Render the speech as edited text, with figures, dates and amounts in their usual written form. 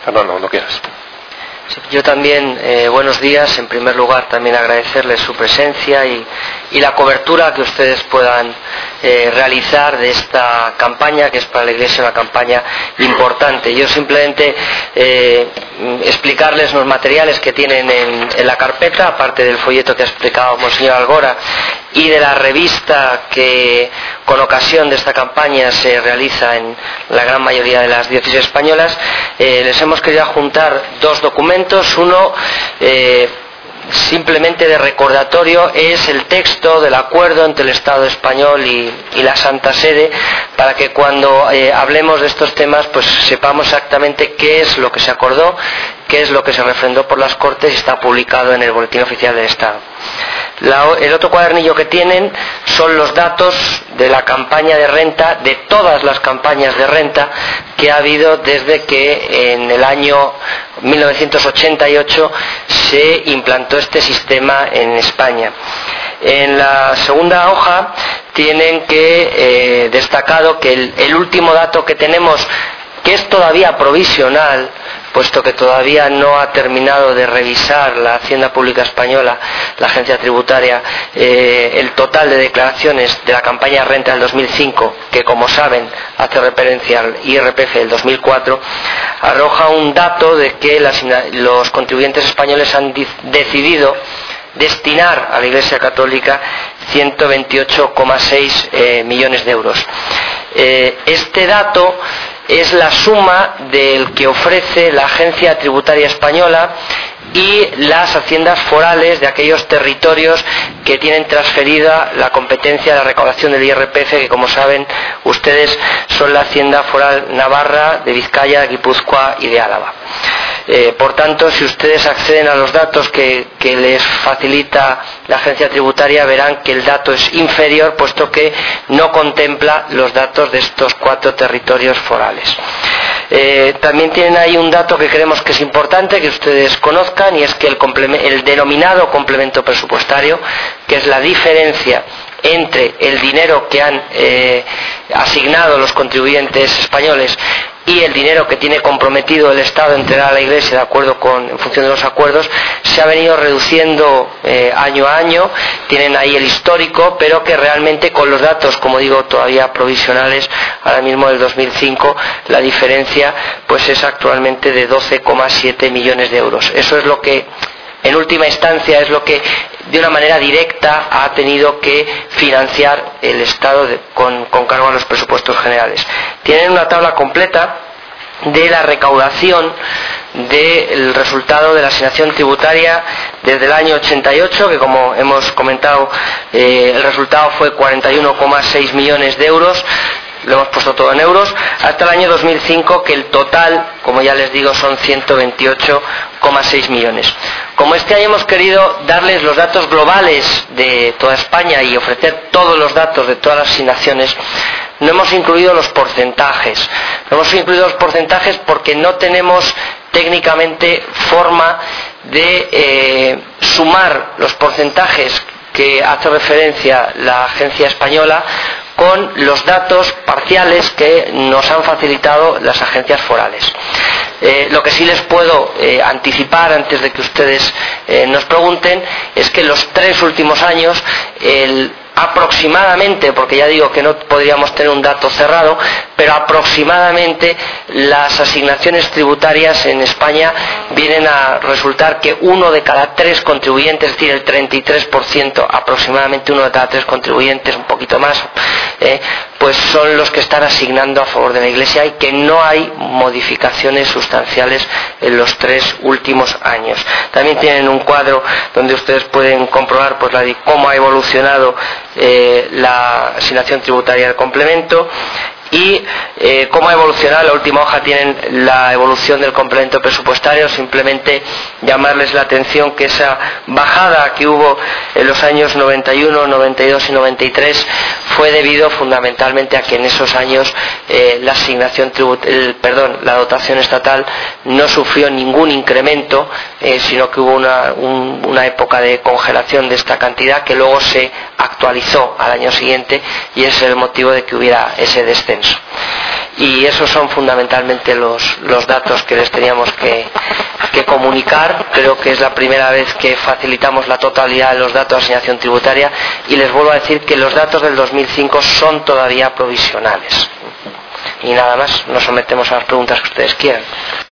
No, no quieras. Sí, yo también, buenos días. En primer lugar, también agradecerles su presencia y la cobertura que ustedes puedan realizar de esta campaña, que es para la Iglesia una campaña importante. Yo simplemente explicarles los materiales que tienen en la carpeta, aparte del folleto que ha explicado Monseñor Algora y de la revista que con ocasión de esta campaña se realiza en la gran mayoría de las diócesis españolas. Les hemos querido juntar dos documentos. Uno simplemente de recordatorio es el texto del acuerdo entre el Estado español y la Santa Sede, para que cuando hablemos de estos temas pues sepamos exactamente qué es lo que se acordó, qué es lo que se refrendó por las Cortes y está publicado en el Boletín Oficial del Estado. El otro cuadernillo que tienen son los datos de la campaña de renta, de todas las campañas de renta que ha habido desde que en el año 1988 se implantó este sistema en España. En la segunda hoja tienen que destacado que el último dato que tenemos, que es todavía provisional, puesto que todavía no ha terminado de revisar la Hacienda Pública Española, la agencia tributaria, el total de declaraciones de la campaña de renta del 2005, que como saben hace referencia al IRPF del 2004, arroja un dato de que los contribuyentes españoles han decidido destinar a la Iglesia Católica 128,6 millones de euros. Este dato es la suma del que ofrece la Agencia Tributaria Española y las haciendas forales de aquellos territorios que tienen transferida la competencia de la recaudación del IRPF, que como saben ustedes son la Hacienda Foral Navarra, de Vizcaya, de Guipúzcoa y de Álava. Por tanto, si ustedes acceden a los datos que les facilita la agencia tributaria, verán que el dato es inferior, puesto que no contempla los datos de estos 4 territorios forales. También tienen ahí un dato que creemos que es importante que ustedes conozcan, y es que el denominado complemento presupuestario, que es la diferencia entre el dinero que han asignado los contribuyentes españoles y el dinero que tiene comprometido el Estado a entregar a la Iglesia en función de los acuerdos, se ha venido reduciendo año a año. Tienen ahí el histórico, pero que realmente con los datos, como digo, todavía provisionales, ahora mismo del 2005, la diferencia pues es actualmente de 12,7 millones de euros. Eso es lo que en última instancia es lo que de una manera directa ha tenido que financiar el Estado con cargo a los presupuestos generales. Tienen una tabla completa de la recaudación del resultado de la asignación tributaria desde el año 88, que como hemos comentado el resultado fue 41,6 millones de euros. Lo hemos puesto todo en euros, hasta el año 2005, que el total, como ya les digo, son 128,6 millones. Como este año hemos querido darles los datos globales de toda España y ofrecer todos los datos de todas las asignaciones, no hemos incluido los porcentajes. No hemos incluido los porcentajes porque no tenemos técnicamente forma de sumar los porcentajes que hace referencia la agencia española con los datos parciales que nos han facilitado las agencias forales. Lo que sí les puedo anticipar antes de que ustedes nos pregunten es que los 3 últimos años aproximadamente, porque ya digo que no podríamos tener un dato cerrado, pero aproximadamente las asignaciones tributarias en España vienen a resultar que 1 de cada 3 contribuyentes, es decir, el 33%, aproximadamente 1 de cada 3 contribuyentes, un poquito más, pues son los que están asignando a favor de la Iglesia, y que no hay modificaciones sustanciales en los 3 últimos años. También tienen un cuadro donde ustedes pueden comprobar pues cómo ha evolucionado la asignación tributaria del complemento y cómo ha evolucionado. En la última hoja tienen la evolución del complemento presupuestario. Simplemente llamarles la atención que esa bajada que hubo en los años 91, 92 y 93 fue debido fundamentalmente a que en esos años la dotación estatal no sufrió ningún incremento, sino que hubo una época de congelación de esta cantidad que luego se actualizó al año siguiente, y ese es el motivo de que hubiera ese descenso. Y esos son fundamentalmente los datos que les teníamos que comunicar. Creo que es la primera vez que facilitamos la totalidad de los datos de asignación tributaria, y les vuelvo a decir que los datos del 2005 son todavía provisionales. Y nada más, nos sometemos a las preguntas que ustedes quieran.